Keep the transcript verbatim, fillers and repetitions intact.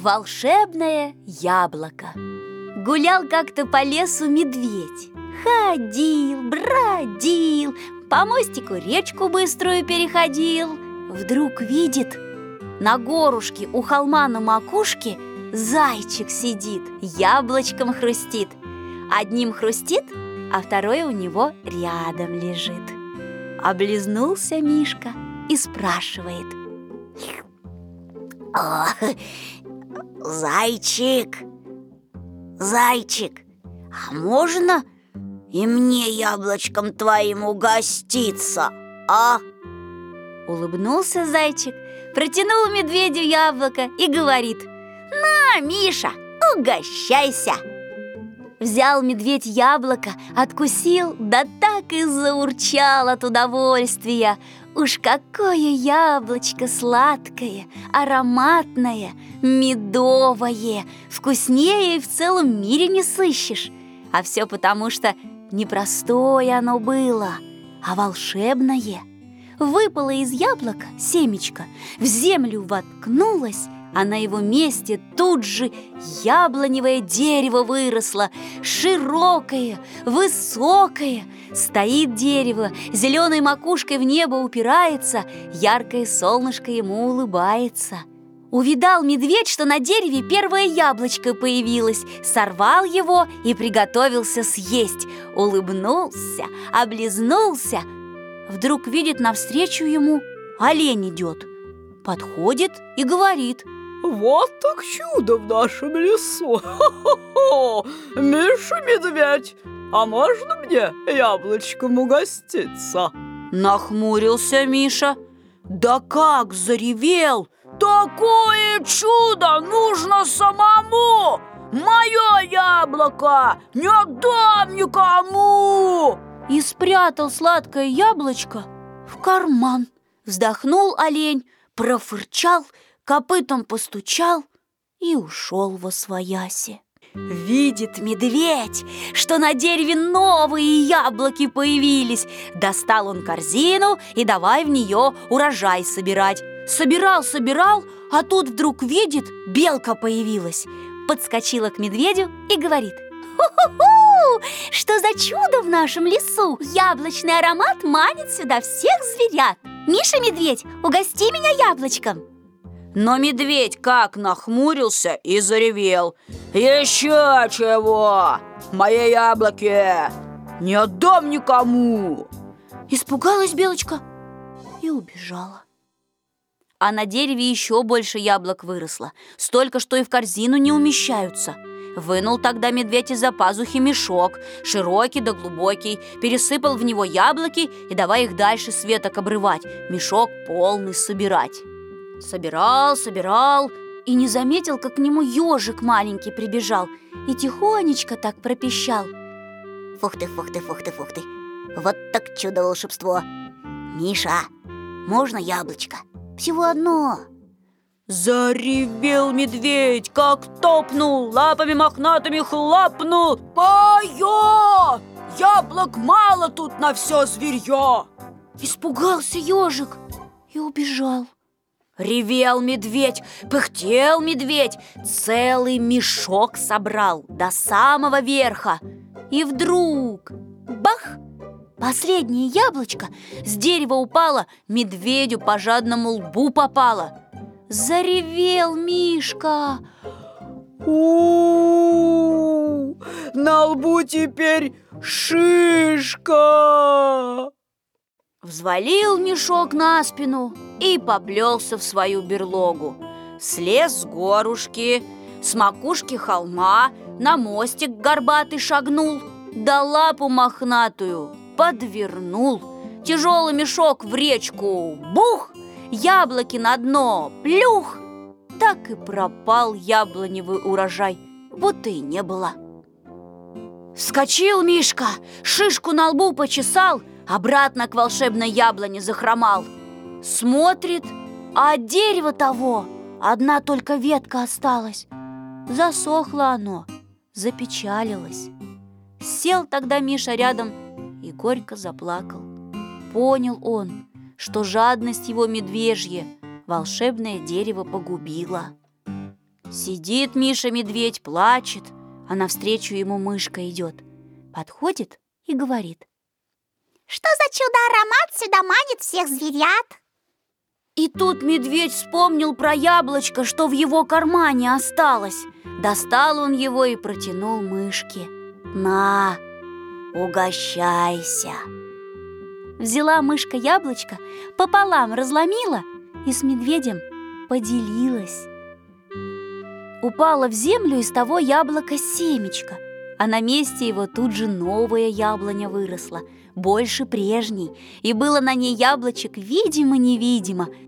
Волшебное яблоко. Гулял как-то по лесу медведь. Ходил, бродил, по мостику речку быструю переходил. Вдруг видит, на горушке у холма на макушке зайчик сидит, яблочком хрустит. Одним хрустит, а второе у него рядом лежит. Облизнулся Мишка и спрашивает: О, зайчик, зайчик, а можно и мне яблочком твоим угоститься, а? Улыбнулся зайчик, протянул медведю яблоко и говорит: «На, Миша, угощайся!» Взял медведь яблоко, откусил, да так и заурчал от удовольствия. Уж какое яблочко сладкое, ароматное, медовое! Вкуснее и в целом мире не сыщешь. А все потому, что не простое оно было, а волшебное. Выпало из яблока семечко, в землю воткнулось, а на его месте тут же яблоневое дерево выросло, широкое, высокое. Стоит дерево, зеленой макушкой в небо упирается, яркое солнышко ему улыбается. Увидал медведь, что на дереве первое яблочко появилось, сорвал его и приготовился съесть. Улыбнулся, облизнулся. Вдруг видит, навстречу ему олень идет. Подходит и говорит: «Вот так чудо в нашем лесу! Хо-хо-хо! Миша-медведь, а можно мне яблочком угоститься?» Нахмурился Миша. Да как заревел! Такое чудо нужно самому! Мое яблоко не отдам никому! И спрятал сладкое яблочко в карман. Вздохнул олень, профырчал, копытом постучал и ушел восвояси. Видит медведь, что на дереве новые яблоки появились. Достал он корзину и давай в нее урожай собирать. Собирал, собирал, а тут вдруг видит, белка появилась. Подскочила к медведю и говорит: «Ху-ху-ху! Что за чудо в нашем лесу! Яблочный аромат манит сюда всех зверят! Миша-медведь, угости меня яблочком!» Но медведь как нахмурился и заревел: «Еще чего! Мои яблоки не отдам никому!» Испугалась белочка и убежала. А на дереве еще больше яблок выросло, столько, что и в корзину не умещаются. Вынул тогда медведь из-за пазухи мешок, широкий да глубокий, пересыпал в него яблоки и давай их дальше с веток обрывать, мешок полный собирать. Собирал, собирал и не заметил, как к нему ежик маленький прибежал и тихонечко так пропищал: «Фух ты, фух ты, фух ты, фух ты! Вот так чудо-волшебство! Миша, можно яблочко? Всего одно!» Заревел медведь, как топнул, лапами мохнатыми хлопнул: «Мое! Яблок мало тут на все зверье!» Испугался ежик и убежал. Ревел медведь, пыхтел медведь, целый мешок собрал до самого верха. И вдруг бах! Последнее яблочко с дерева упало, медведю по жадному лбу попало. Заревел Мишка. У-у-у! На лбу теперь шишка! Взвалил мешок на спину и поплелся в свою берлогу. Слез с горушки, с макушки холма, на мостик горбатый шагнул, да лапу мохнатую подвернул. Тяжелый мешок в речку бух, яблоки на дно плюх. Так и пропал яблоневый урожай, будто и не было. Вскочил Мишка, шишку на лбу почесал, обратно к волшебной яблоне захромал. Смотрит, а от дерева того одна только ветка осталась. Засохло оно, запечалилось. Сел тогда Миша рядом и горько заплакал. Понял он, что жадность его медвежья волшебное дерево погубила. Сидит Миша-медведь, плачет, а навстречу ему мышка идет. Подходит и говорит: Что за чудо-аромат сюда манит всех зверят? И тут медведь вспомнил про яблочко, что в его кармане осталось. Достал он его и протянул мышке. «На, угощайся!» Взяла мышка яблочко, пополам разломила и с медведем поделилась. Упало в землю из того яблока семечко, а на месте его тут же новая яблоня выросла, больше прежней, и было на ней яблочек видимо-невидимо,